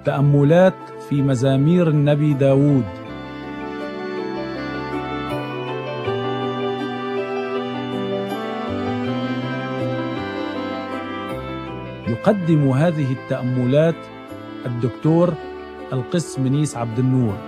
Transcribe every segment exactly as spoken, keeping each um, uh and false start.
تأملات في مزامير النبي داود. يقدم هذه التأملات الدكتور القس منيس عبد النور.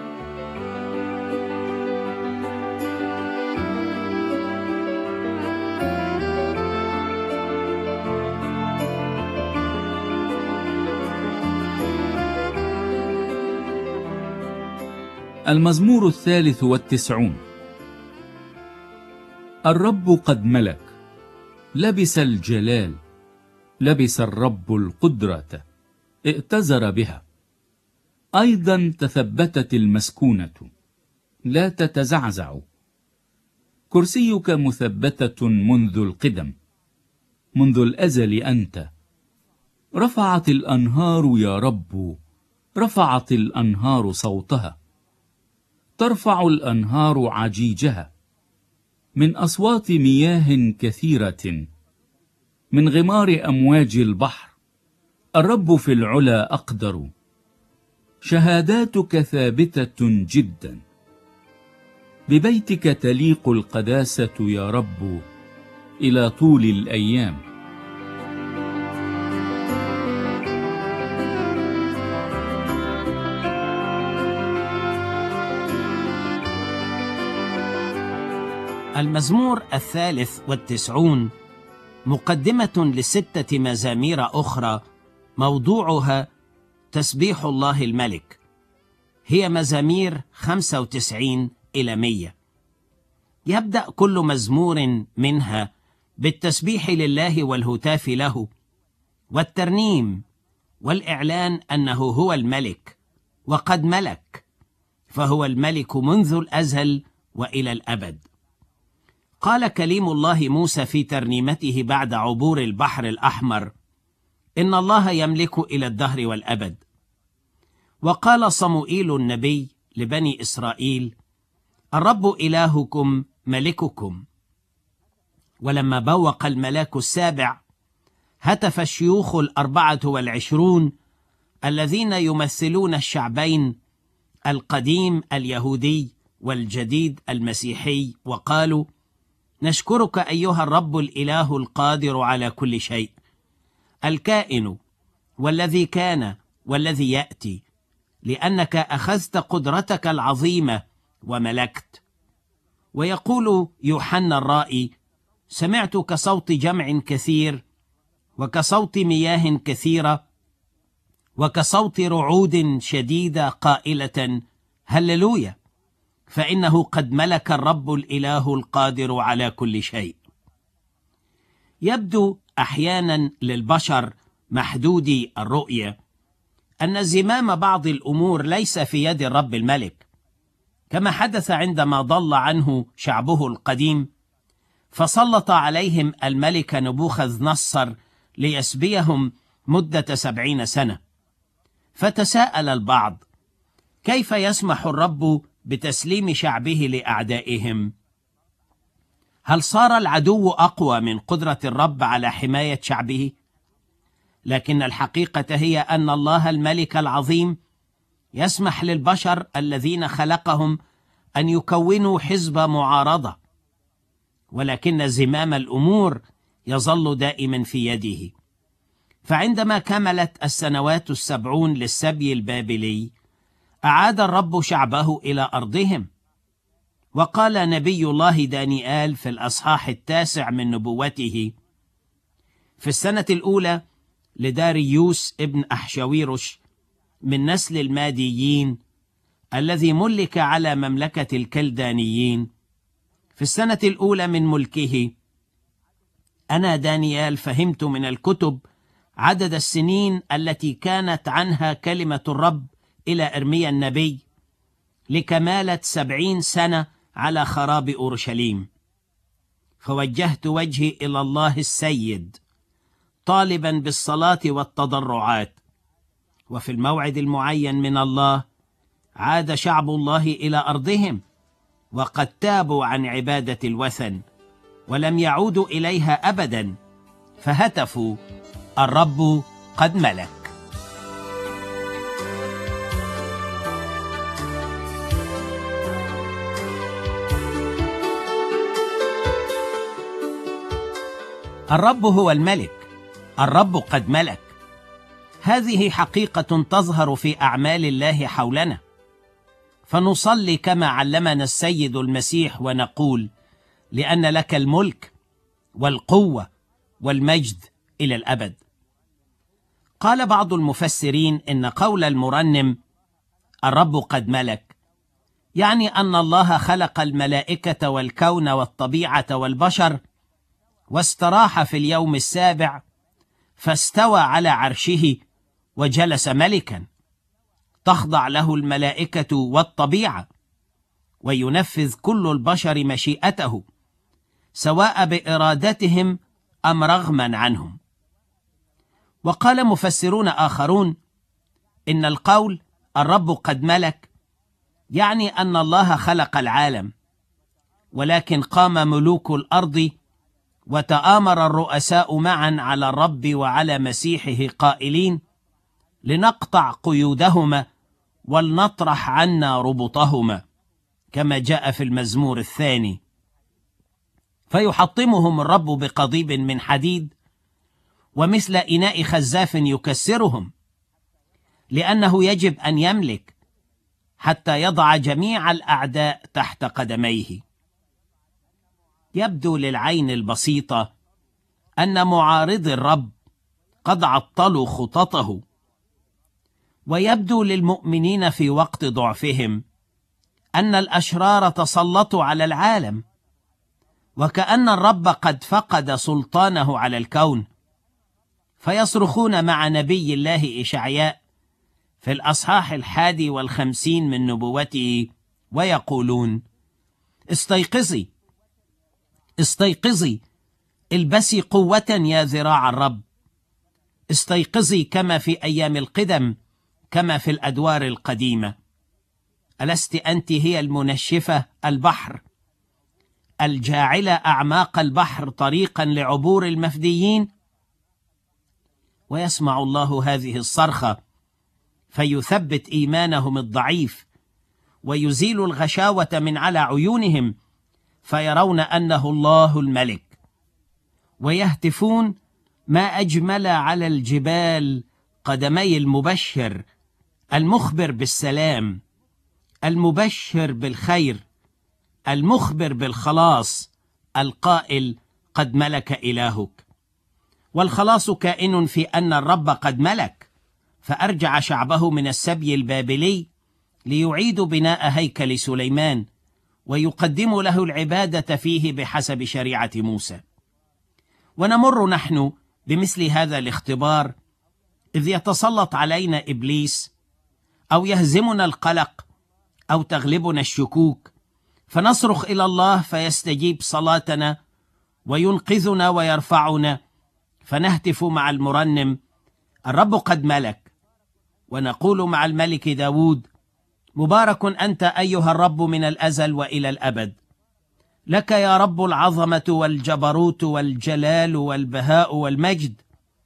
المزمور الثالث والتسعون. الرب قد ملك، لبس الجلال، لبس الرب القدرة، ائتزر بها. أيضا تثبتت المسكونة، لا تتزعزع. كرسيك مثبتة منذ القدم، منذ الأزل أنت. رفعت الأنهار يا رب، رفعت الأنهار صوتها. ترفع الأنهار عجيجها من أصوات مياه كثيرة، من غمار أمواج البحر. الرب في العلا أقدر، شهاداتك ثابتة جدا. ببيتك تليق القداسة يا رب إلى طول الأيام. المزمور الثالث والتسعون مقدمة لستة مزامير أخرى موضوعها تسبيح الله الملك. هي مزامير خمسة وتسعين إلى مية. يبدأ كل مزمور منها بالتسبيح لله والهتاف له والترنيم والإعلان أنه هو الملك وقد ملك، فهو الملك منذ الأزل وإلى الأبد. قال كليم الله موسى في ترنيمته بعد عبور البحر الأحمر: إن الله يملك إلى الدهر والأبد. وقال صموئيل النبي لبني إسرائيل: الرب إلهكم ملككم. ولما بوق الملاك السابع، هتف الشيوخ الأربعة والعشرون الذين يمثلون الشعبين القديم اليهودي والجديد المسيحي، وقالوا: نشكرك أيها الرب الإله القادر على كل شيء، الكائن والذي كان والذي يأتي، لأنك أخذت قدرتك العظيمة وملكت. ويقول يوحنا الرائي: سمعت كصوت جمع كثير، وكصوت مياه كثيرة، وكصوت رعود شديدة قائلة: هللويا، فإنه قد ملك الرب الإله القادر على كل شيء. يبدو أحيانا للبشر محدودي الرؤية أن زمام بعض الأمور ليس في يد الرب الملك، كما حدث عندما ضل عنه شعبه القديم، فسلط عليهم الملك نبوخذ نصر ليسبيهم مدة سبعين سنة. فتساءل البعض: كيف يسمح الرب بتسليم شعبه لأعدائهم؟ هل صار العدو أقوى من قدرة الرب على حماية شعبه؟ لكن الحقيقة هي أن الله الملك العظيم يسمح للبشر الذين خلقهم أن يكونوا حزب معارضة، ولكن زمام الأمور يظل دائما في يده. فعندما كملت السنوات السبعون للسبي البابلي، أعاد الرب شعبه إلى أرضهم. وقال نبي الله دانيال في الأصحاح التاسع من نبوته: في السنة الأولى لداريوس ابن أحشويرش من نسل الماديين الذي ملك على مملكة الكلدانيين، في السنة الأولى من ملكه، أنا دانيال فهمت من الكتب عدد السنين التي كانت عنها كلمة الرب إلى إرميا النبي، لكمالة سبعين سنة على خراب أورشليم. فوجهت وجهي إلى الله السيد طالبا بالصلاة والتضرعات، وفي الموعد المعين من الله عاد شعب الله إلى أرضهم، وقد تابوا عن عبادة الوثن ولم يعودوا إليها أبدا، فهتفوا: الرب قد ملك. الرب هو الملك، الرب قد ملك. هذه حقيقة تظهر في أعمال الله حولنا، فنصلي كما علمنا السيد المسيح ونقول: لأن لك الملك والقوة والمجد إلى الأبد. قال بعض المفسرين إن قول المرنم الرب قد ملك يعني أن الله خلق الملائكة والكون والطبيعة والبشر، واستراح في اليوم السابع، فاستوى على عرشه وجلس ملكا، تخضع له الملائكة والطبيعة، وينفذ كل البشر مشيئته سواء بإرادتهم أم رغما عنهم. وقال مفسرون آخرون إن القول الرب قد ملك يعني أن الله خلق العالم، ولكن قام ملوك الأرض وتآمر الرؤساء معا على الرب وعلى مسيحه قائلين: لنقطع قيودهما ولنطرح عنا ربطهما، كما جاء في المزمور الثاني. فيحطمهم الرب بقضيب من حديد ومثل إناء خزاف يكسرهم، لأنه يجب أن يملك حتى يضع جميع الأعداء تحت قدميه. يبدو للعين البسيطة أن معارضي الرب قد عطلوا خططه، ويبدو للمؤمنين في وقت ضعفهم أن الأشرار تسلطوا على العالم، وكأن الرب قد فقد سلطانه على الكون، فيصرخون مع نبي الله إشعياء في الأصحاح الحادي والخمسين من نبوته ويقولون: استيقظي استيقظي، البسي قوة يا ذراع الرب، استيقظي كما في أيام القدم، كما في الأدوار القديمة. ألست أنت هي المنشفة البحر، الجاعلة أعماق البحر طريقا لعبور المفديين؟ ويسمع الله هذه الصرخة فيثبت إيمانهم الضعيف، ويزيل الغشاوة من على عيونهم، فيرون أنه الله الملك، ويهتفون: ما أجمل على الجبال قدمي المبشر، المخبر بالسلام، المبشر بالخير، المخبر بالخلاص، القائل: قد ملك إلهك. والخلاص كائن في أن الرب قد ملك، فأرجع شعبه من السبي البابلي ليعيد بناء هيكل سليمان، ويقدم له العبادة فيه بحسب شريعة موسى. ونمر نحن بمثل هذا الاختبار إذ يتسلط علينا إبليس، أو يهزمنا القلق، أو تغلبنا الشكوك، فنصرخ إلى الله فيستجيب صلاتنا وينقذنا ويرفعنا، فنهتف مع المرنم: الرب قد ملك. ونقول مع الملك داود: مبارك أنت أيها الرب من الأزل وإلى الأبد، لك يا رب العظمة والجبروت والجلال والبهاء والمجد،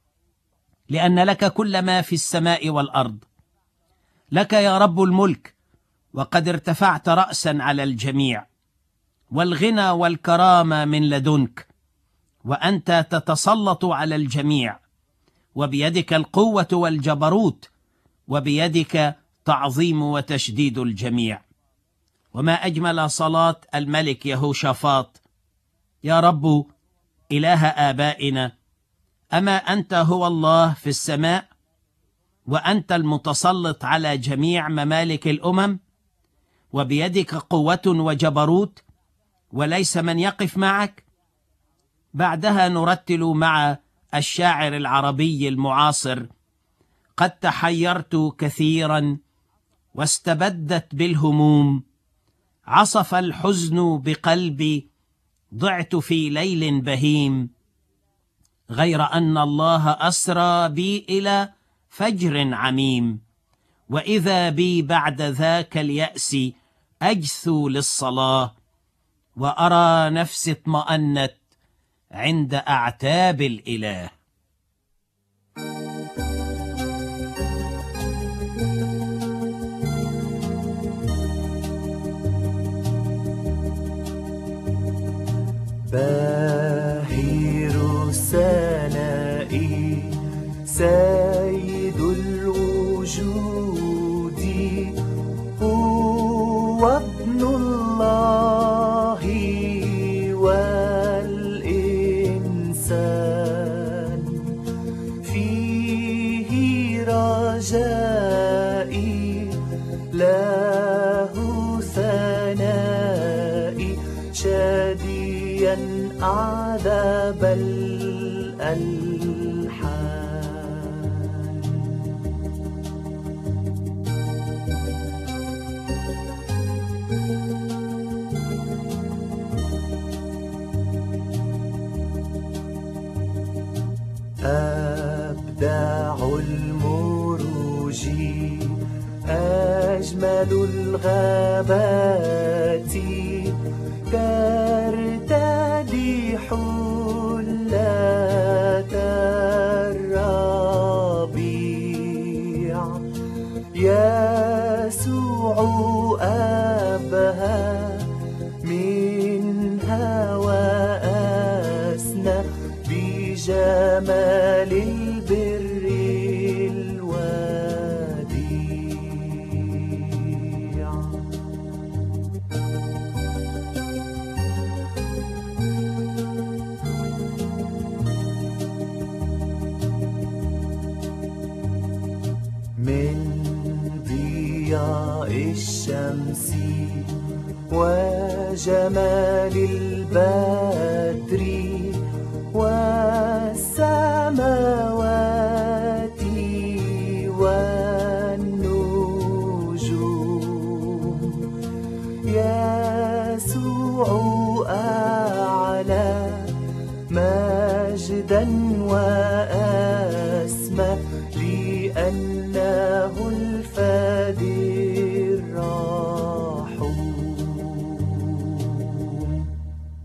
لأن لك كل ما في السماء والأرض. لك يا رب الملك، وقد ارتفعت رأسا على الجميع، والغنى والكرامة من لدنك، وأنت تتسلط على الجميع، وبيدك القوة والجبروت، وبيدك تعظيم وتشديد الجميع. وما أجمل صلاة الملك يهوشافاط: يا رب إله آبائنا، أما أنت هو الله في السماء، وأنت المتسلط على جميع ممالك الأمم، وبيدك قوة وجبروت، وليس من يقف معك. بعدها نرتل مع الشاعر العربي المعاصر: قد تحيرت كثيرا واستبدت بالهموم، عصف الحزن بقلبي، ضعت في ليل بهيم، غير أن الله أسرى بي إلى فجر عميم، وإذا بي بعد ذاك اليأس أجثو للصلاة، وأرى نفسي اطمأنت عند أعتاب الإله. باهر ثنائي سيد الوجود هو ابن الله والإنسان فيه رجائي له ثنائي شاديا أعذب الألحان. أبداع المروج أجمل الغابات ترتدي حلة الربيع يسوع أبهى منها وأسنى بجمال البر الوديع. من ضياء الشمس وجمال البدر والسماوات والنجوم يسوع أعلى مجدا وأسمى لأنه الفادي الرحوم.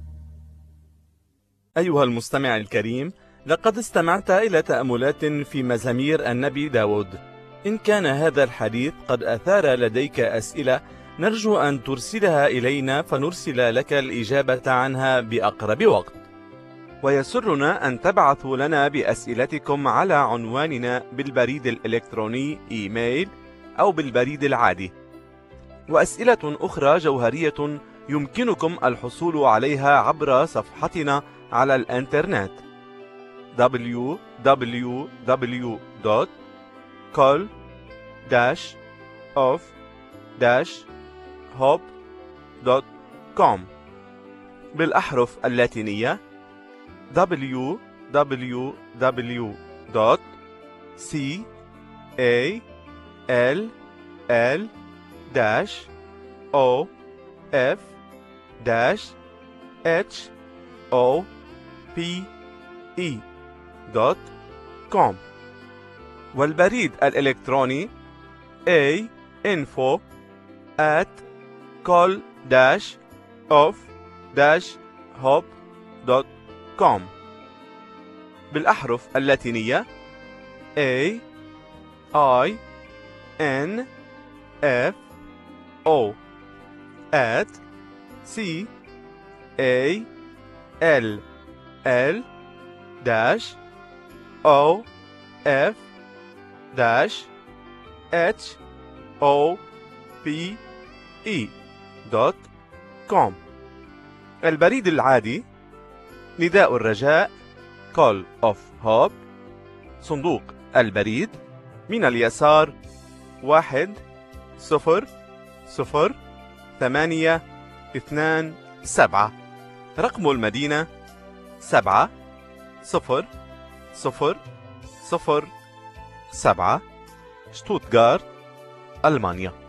أيها المستمع الكريم، لقد استمعت إلى تأملات في مزامير النبي داود. إن كان هذا الحديث قد أثار لديك أسئلة نرجو أن ترسلها إلينا فنرسل لك الإجابة عنها بأقرب وقت. ويسرنا أن تبعثوا لنا بأسئلتكم على عنواننا بالبريد الإلكتروني إيميل أو بالبريد العادي. وأسئلة أخرى جوهرية يمكنكم الحصول عليها عبر صفحتنا على الإنترنت دبليو دبليو دبليو دوت كول داش أوف داش هوب دوت كوم بالأحرف اللاتينية دبليو دبليو دبليو دوت سي إيه إل إل داش أو إف داش إتش أو بي إي دوت كوم والبريد الإلكتروني A info at call dash of dash hop دوت كوم بالأحرف اللاتينية A I N F O at C A L L dash O F dash H O P E دوت كوم. البريد العادي نداء الرجاء Call of Hope، صندوق البريد من اليسار واحد صفر صفر ثمانية اثنان سبعة، رقم المدينة سبعة صفر صفر صفر سبعة، شتوتغارت، ألمانيا.